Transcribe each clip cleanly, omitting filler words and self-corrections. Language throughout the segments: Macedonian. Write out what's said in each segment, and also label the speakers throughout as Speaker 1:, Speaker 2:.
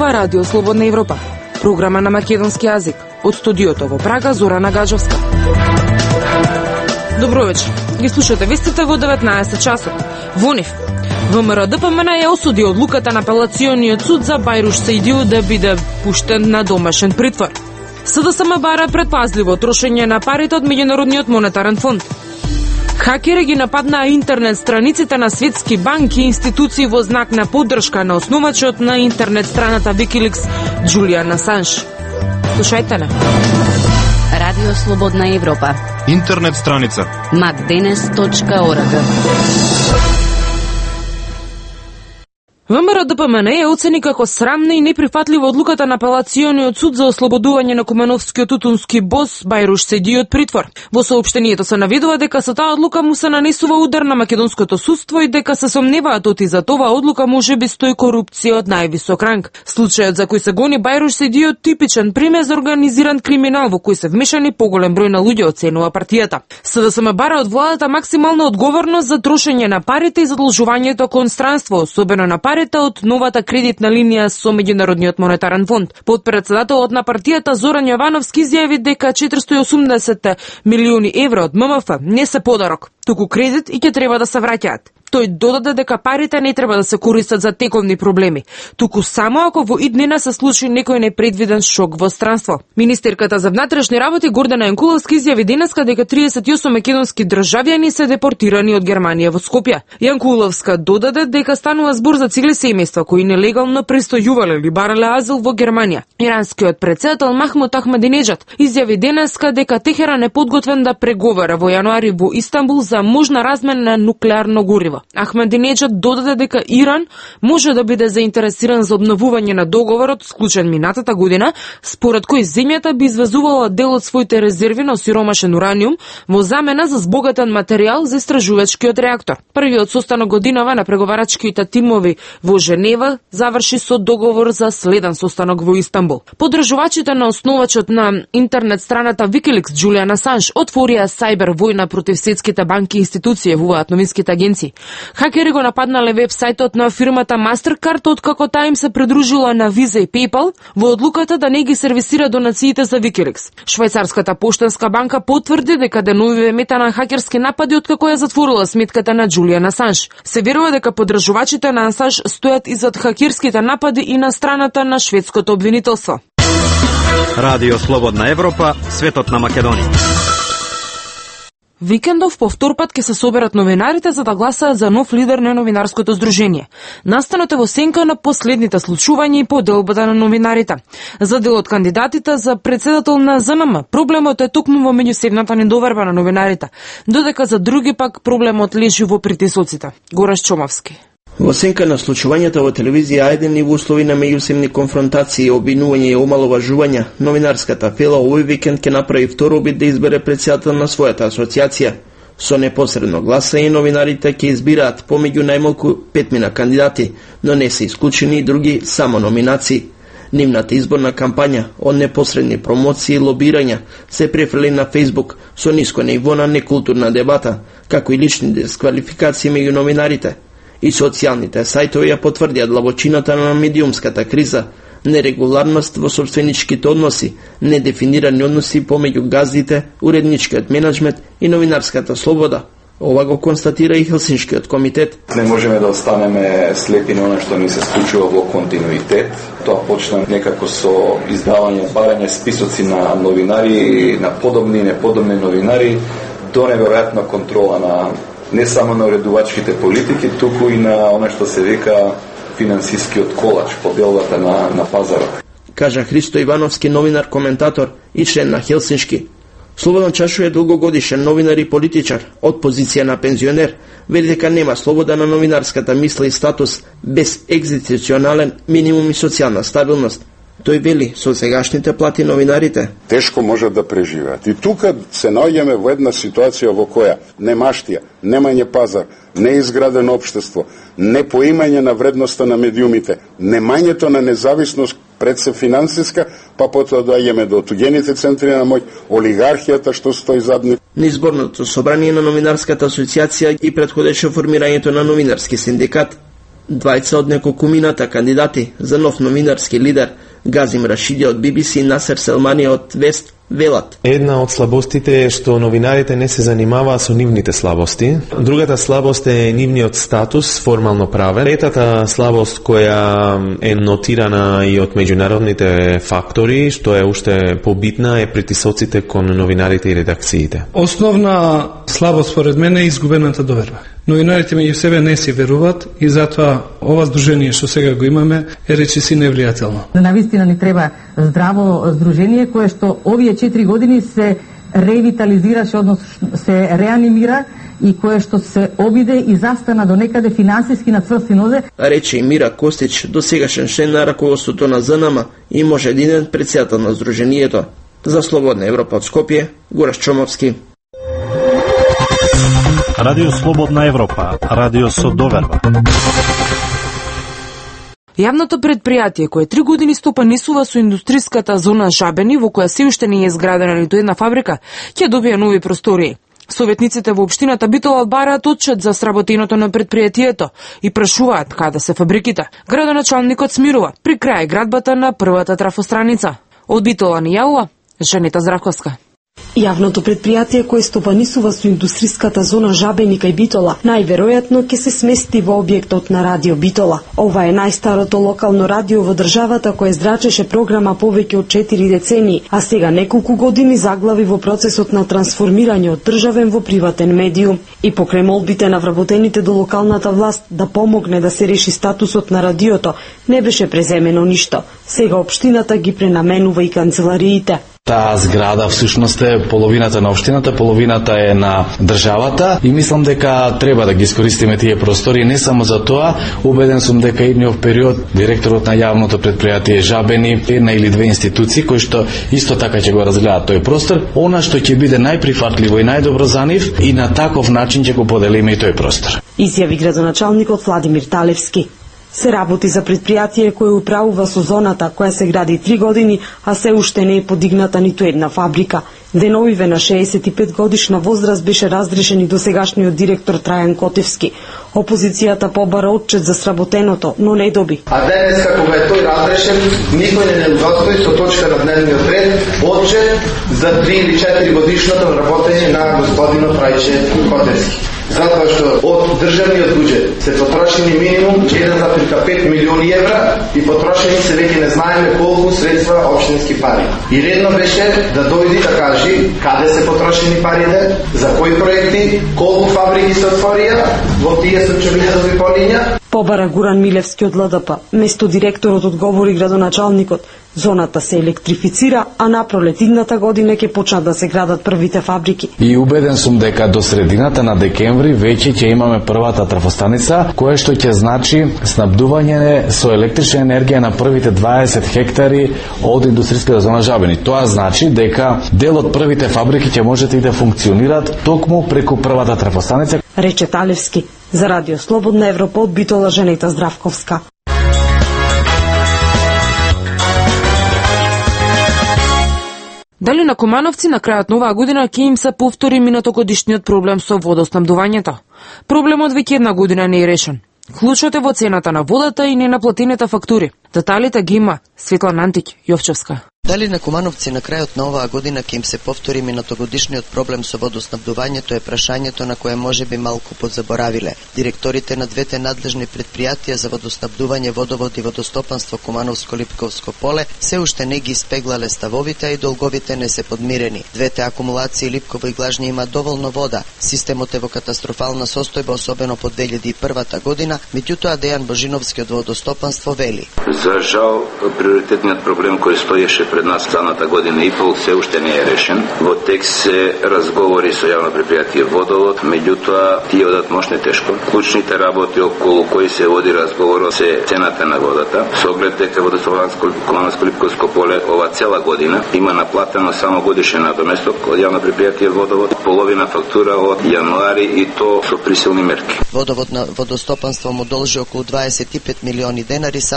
Speaker 1: Ова Радио Слободна Европа, програма на македонски јазик. Од студиото во Прага, Зорана Гаджовска. Добро вечер. Ги слушате вестите во 19 часот. Во нив, ВМРО-ДПМН ја осуди одлуката на апелациониот суд за Бајруш Саидиу да биде пуштен на домашен притвор. СДСМ бара предпазливо трошење на парите од Меѓународниот монетарен фонд. Хакери ги нападнаа интернет страниците на светски банки и институции во знак на поддршка на основачот на интернет страната Wikileaks Џулијан Асанж. Слушајте на
Speaker 2: Радио Слободна Европа.
Speaker 3: Интернет страница
Speaker 2: macdenes.org.
Speaker 1: ВМРО-ДПМН ја оцени како срамна и неприфатлива одлуката на апелациониот суд за ослободување на куменовскиот тутунски бос Бајруш Саидиу од притвор. Во соопштението се наведува дека со таа одлука му се нанесува удар на македонското судство и дека се сомневаат оти за тоа одлука можеби стои корупција од највисок ранг. Случајот за кој се гони Бајруш Саидиу типичен пример за организиран криминал во кој се вмешани поголем број на луѓе, оценува партијата. СДСМ бара од владата максимална одговорност за трошење на парите и задолжувањето кон странство, особено на парите од новата кредитна линија со Меѓународниот монетарен фонд. Подпредседателот на партијата Зоран Јовановски изјави дека 480 милиони евра од ММФ не се подарок, туку кредит и ќе треба да се враќаат. Тој додаде дека парите не треба да се користат за тековни проблеми, туку само ако во иднина се случи некој непредвиден шок во странство. Министерката за внатрешни работи Гордана Јанкуловска изјави денеска дека 38 македонски државјани се депортирани од Германија во Скопје. Јанкуловска додаде дека станува збор за цели семејства кои нелегално престојувале или барале азил во Германија. Иранскиот претседател Махмуд Ахмединеџад изјави денеска дека Техеран е подготвен да преговара во јануари во Истанбул за можна размена на нуклеарно гориво. Ахмединеџад додаде дека Иран може да биде заинтересиран за обновување на договорот склучен минатата година, според кој земјата би извезувала дел од своите резерви на осиромашен ураниум во замена за збогатен материјал за истражувачкиот реактор. Првиот состанок годинава на преговарачките тимови во Женева заврши со договор за следен состанок во Истанбул. Поддржувачите на основачот на интернет страната Wikileaks Џулијан Асанж отворија сајбер војна против светските банки и институции, вуваат новинските агенции. Хакери го нападнале веб-сајтот на фирмата Mastercard откако таа им се придружила на Visa и PayPal во одлуката да не ги сервисира донациите за Wikileaks. Швајцарската поштенска банка потврди дека деновиве мета на хакерски напади откако ја затворила сметката на Џулијан Асанж. Се верува дека поддржувачите на Асанж стојат изад хакерските напади и на страната на шведското обвинителство.
Speaker 4: Радио Слободна Европа, светот на Македонија.
Speaker 1: Викендов по втор пат ќе се соберат новинарите за да гласаат за нов лидер на новинарското здружение. Настанот е во сенка на последните случувања и поделбата на новинарите. За дел од кандидатите за председател на ЗНМ, проблемот е токму во меѓусебната недоверба на новинарите, додека за други пак проблемот лежи во притисоците. Гораш Чомавски.
Speaker 5: Во сенка на случувањата во телевизија Ајден и во услови на меѓусебни конфронтации, обвинување и омаловажувања, новинарската фела овој викенд ќе направи втор обид да избере председател на својата асоциација. Со непосредно гласање новинарите ќе избираат помеѓу најмалку 5 кандидати, но не се исклучени и други само номинации. Нивната изборна кампања од непосредни промоции и лобирања се префрли на Facebook со ниско ниво на некултурна дебата, како и лични дисквалификации меѓу новинарите. И социјалните сајтови ја потврдија длабочината на медиумската криза, нерегуларност во собственичките односи, недефинирани односи помеѓу газдите, уредничкиот менеджмент и новинарската слобода. Ова го констатира и Хелсиншкиот комитет.
Speaker 6: Не можеме да останеме слепи на она што ни се случува во континуитет. Тоа почна некако со издавање, барање списоци на новинари, на подобни и неподобни новинари, до неверојатна контрола на не само на уредувачките политики, туку и на она што се вика финансискиот колач, поделбата на пазарот.
Speaker 5: Кажа Христо Ивановски, новинар, коментатор и член на Хелсиншки. Слободан Чашо е долгогодишен новинар и политичар, од позиција на пензионер, вели дека нема слобода на новинарската мисла и статус без екзистенцијален минимум и социјална стабилност. Тој вели, со сегашните плати новинарите
Speaker 7: тешко можат да преживеат. И тука се наоѓаме во една ситуација во која немаштија, немање пазар, неизградено општество, непоимање на вредноста на медиумите, немањето на независност пред се финансиска, па потоа доаѓаме до отуѓените центри на моќ, олигархијата што стои зад нив.
Speaker 5: На изборното собрание на новинарската асоциација и претходеше формирањето на новинарски синдикат. Двајца од неколкумината кандидати за нов новинарски лидер, Газим Рашиди од BBC и Насер Селмани од Вест, велат.
Speaker 3: Една од слабостите е што новинарите не се занимаваа со нивните слабости. Другата слабост е нивниот статус, формално правен. Третата слабост која е нотирана и од меѓународните фактори, што е уште побитна, е притисоците кон новинарите и редакциите.
Speaker 8: Основна слабост според мене е изгубената доверба. Новинарите меѓу себе не си веруваат и затоа ова здружение што сега го имаме е речиси невлијателно.
Speaker 9: Навистина ни треба здраво здружение кое што овие 4 години се ревитализираше, односно се реанимира и кое што се обиде и застана до некаде финансиски на цврсти нозе.
Speaker 5: Рече и Мира Костич, досегашен член на раководството на ЗНМ и може единен председател на здружението. За Слободна Европа од Скопје, Гораш Чомовски.
Speaker 4: Радио Слободна Европа, радио со доверба.
Speaker 1: Јавното предпријатие, кое 3 години стопанисува со индустријската зона Жабени, во која се уште не е изградена ниту една фабрика, ќе добие нови простории. Советниците во општината Битола бараат отчет за сработеното на предпријатието и прашуваат каде се фабриките. Градоначалникот смирува при крај градбата на првата трафостраница. Од Битола ни јавува Жанета Здравковска.
Speaker 10: Јавното предпријатие кое стопанисува со индустријската зона Жабени кај Битола најверојатно ќе се смести во објектот на Радио Битола. Ова е најстарото локално радио во државата кое здрачеше програма повеќе од 4 децении, а сега неколку години заглави во процесот на трансформирање од државен во приватен медиум. И покрај молбите на вработените до локалната власт да помогне да се реши статусот на радиото, не беше преземено ништо. Сега општината ги пренаменува и канцелариите.
Speaker 11: Таа зграда всушност е половината на општината, половината е на државата и мислам дека треба да ги искористиме тие простори. Не само за тоа, убеден сум дека идниот период директорот на јавното предпријатие Жабени, една или две институции кои што исто така ќе го разгледаат тој простор, она што ќе биде најприфатливо и најдобро за нив и на таков начин ќе го поделиме и тој простор.
Speaker 10: Изјави градоначалникот Владимир Талевски. Се работи за предпријатие кое управува со зоната која се гради 3 години, а се уште не е подигната ниту една фабрика. Деновиве на 65 годишна возраст беше разрешен и досегашниот директор Трајан Котевски. Опозицијата побара отчет за сработеното, но не доби.
Speaker 12: А денеска кога е тој разрешен, никој не удостои со точка на дневниот ред отчет за 3 или 4 годишното работење на господинот Трајче Котевски. Затоа што од државниот буџет се потрошени минимум 1,5 милиони евра и потрошени се веќе не знаеме колку средства општински пари. И редно беше да дојди да кажи каде се потрошени парите, за кои проекти, колку фабрики се отворија во тие сончевиња полиња.
Speaker 10: Побара Гуран Милевски од ЛДП. Место директорот одговори градоначалникот. Зоната се електрифицира, а напролет идната година ќе почнат да се градат првите фабрики.
Speaker 11: И убеден сум дека до средината на декември веќе ќе имаме првата трафостаница, која што ќе значи снабдување со електрична енергија на првите 20 хектари од индустријската зона Жабени. Тоа значи дека дел од првите фабрики ќе можете и да функционираат токму преку првата трафостаница.
Speaker 10: Рече Талевски. За Радио Слободна Европа од Битола Жанета Здравковска.
Speaker 1: Дали на Кумановци на крајот на оваа година ќе им се повтори минатогодишниот проблем со водоснабдувањето? Проблемот веќе една година не е решен. Клучот е во цената на водата и ненаплатените фактури. Деталите ги има Светлана Антик Јовчевска.
Speaker 13: Дали на Кумановци на крајот на оваа година ќе им се повтори минатогодишниот проблем со водоснабдувањето е прашањето на кое можеби малку подзаборавиле. Директорите на двете надлежни предпријатија за водоснабдување, водовод и водостопанство Кумановско-Липковско поле се уште не ги испеглале ставовите, а и долговите не се подмирени. Двете акумулации Липково и Глажни има доволно вода. Системот е во катастрофална состојба, особено по 2001 година, меѓутоа Дејан Божиновски од водостопанство вели.
Speaker 14: За жал, приоритетниот проблем кој стоеше пред нас станата година и пол се уште не е решен. Во текст се разговори со јавно предпријатие Водовод, меѓутоа тие одат мошне тешко. Клучните работи околу кои се води разговор се цената на водата. Со оглед дека Кумановско-Липковско поле ова цела година има наплатено само годишен надоместок од јавно предпријатие Водовод, половина фактура од јануари и то со присилни мерки.
Speaker 13: Водовод на водостопанство му должи околу 25 милиони денари само за 10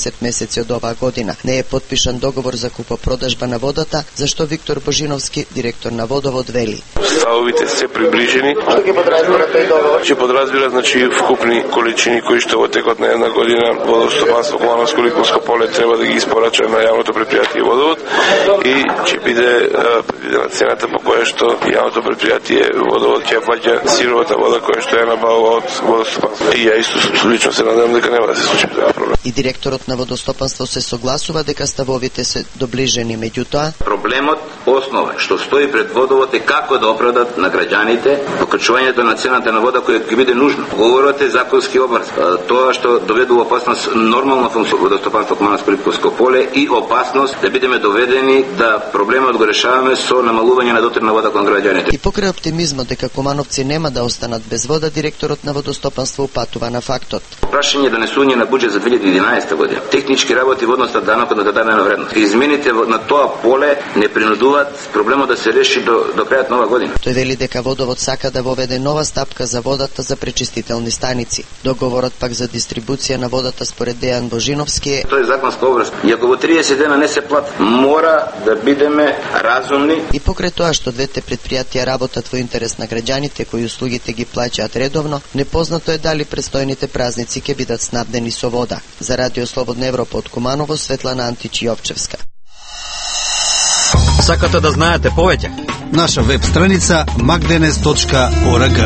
Speaker 13: 10 месеци од оваа година. Не е подпишан договор за купопродажба на водата, зашто Виктор Божиновски, директор на Водовод, вели.
Speaker 15: Ставовите се приближени.
Speaker 12: Што ги подразбира тој договор?
Speaker 15: Ќе подразбира вкупни количини кои што во текот на една година Водостопанство Кумановско Липовско поле треба да ги испорача на јавното предпријатие Водовод и ќе биде предвидена цената по која што јавното предпријатие Водовод ќе плаќа сировата вода која што е набавува од Водостопанство. И ја исто лично се надевам дека нема да се случи тоа проблем.
Speaker 13: И директорот на Водостопанство се согласува дека ставовите се доближени, меѓутоа
Speaker 14: проблемот основа што стои пред Водовод е како да оправдат на граѓаните покачувањето на цената на вода која ќе биде нужно. Говорот е законски обврз. Тоа што доведува опасност нормална функција Водостопанство Кумановско Липовско поле и опасност да бидеме доведени да проблемот го решаваме со намалување на дотрена вода кон граѓаните.
Speaker 13: И покрај оптимизмот дека кумановци нема да останат без вода, директорот на Водостопанство упатува на фактот.
Speaker 14: Прашање донесување на буџет за 2011 година. Технички работи во однос на данокот на додадена вредност. Измените на тоа поле не принудуваат проблемот да се реши до крајот на оваа година.
Speaker 13: Тој вели дека Водовод сака да воведе нова стапка за водата за пречистителни станици. Договорот пак за дистрибуција на водата според Дејан Божиновски е
Speaker 14: тој законска обврска. И ако во 30 дена не се плати, мора да бидеме разумни.
Speaker 13: И покрај тоа што двете предпријатија работат во интерес на граѓаните кои услугите ги плаќаат редовно, непознато е дали престојните празници ќе бидат снабдени со вода. За Радио Слободна Европа од Куманово, Светлана Антич-Јовчевска.
Speaker 4: Сакате да знаете повеќе?
Speaker 16: Наша веб страница magdenes.org.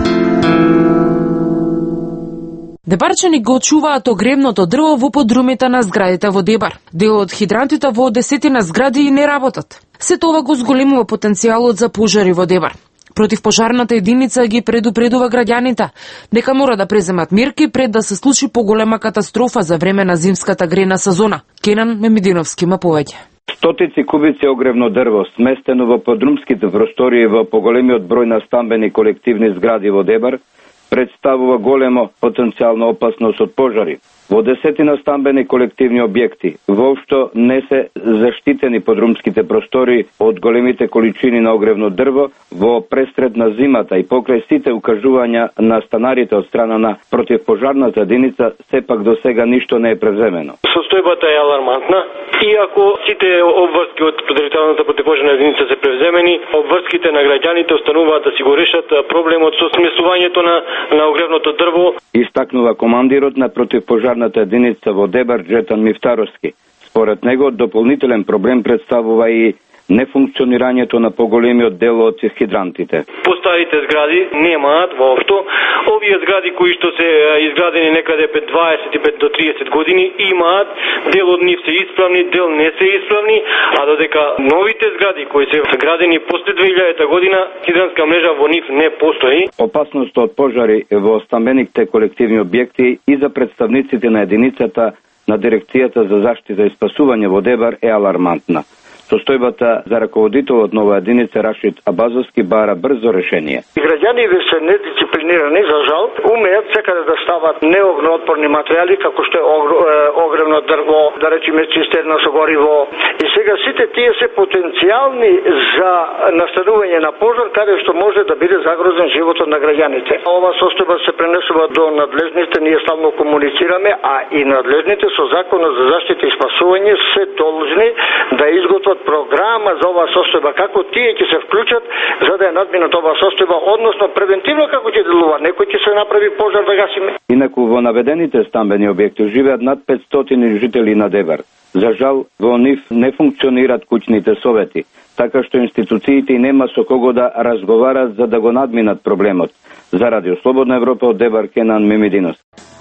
Speaker 1: Дебарчани го чуваат огревното дрво во подрумите на зградите во Дебар. Дел од хидрантите во десетина згради и не работат. Сето ова го зголемува потенцијалот за пожари во Дебар. Противпожарната единица ги предупредува граѓаните дека мора да преземат мерки пред да се случи поголема катастрофа за време на зимската грена сезона. Кенан Мемединовски има повеќе.
Speaker 17: Стотици кубици огревно дрво сместено во подрумските простории во поголемиот број на стамбени колективни згради во Дебар представува големо потенцијална опасност од пожари. Во десетина стамбени колективни објекти воопшто не се заштитени подрумските простори од големите количини на огревно дрво во пресред на зимата и покрај сите укажувања на станарите од страна на противпожарната единица, сепак до сега ништо не е преземено.
Speaker 18: Состојбата е алармантна. Иако сите обврски од територијалната противпожарна единица се превземени, обврските на граѓаните остануваат да си го решат проблемот со смесувањето на огревното дрво.
Speaker 17: Истакнува командирот на противпожарната единица во Дебар Джетан Мифтаровски. Според него дополнителен проблем представува и нефункционирањето на поголемиот дел од хидрантите.
Speaker 18: Постарите згради немаат воопшто. Овие згради кои што се изградени некаде пред 25 до 30 години имаат дел од нив се исправни, дел не се исправни, а додека новите згради кои се градени после 2000 година хидрантска мрежа во нив не постои.
Speaker 17: Опасност од пожари во стамбените колективни објекти и за представниците на единицата на Дирекцијата за заштита и спасување во Дебар е алармантна. Состојбата за раководителот на оваа единица Рашид Абазовски бара брзо решение.
Speaker 19: Граѓаните се недисциплинирани, за жал, умеат секаде да стават неогнеотпорни материјали, како што е огревно дрво, да речеме цистерна со гориво. И сега сите тие се потенцијални за настанување на пожар, каде што може да биде загрозен животот на граѓаните. Ова состојба се пренесува до надлежните, ние стално комуницираме, а и надлежните со Законот за заштита и спасување се должни да изготват програма за оваа состојба, како тие ќе се вклучат за да ја надминат оваа состојба, односно превентивно како ќе делува, некој ќе се направи пожар да гасиме.
Speaker 17: Инаку во наведените стамбени објекти живеат над 500 жители на Дебар. За жал, во нив не функционираат куќните совети, така што институциите нема со кого да разговарат за да го надминат проблемот. За Радио Слободна Европа од Дебар, Кенан Мемединовски.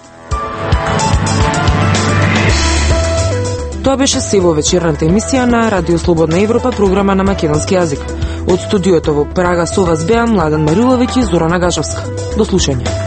Speaker 1: Тоа беше се во вечерната емисија на Радио Слободна Европа, програма на македонски јазик. Од студиото во Прага со вас беа Младен Мариловиќ и Зорана Гажевска. До слушање.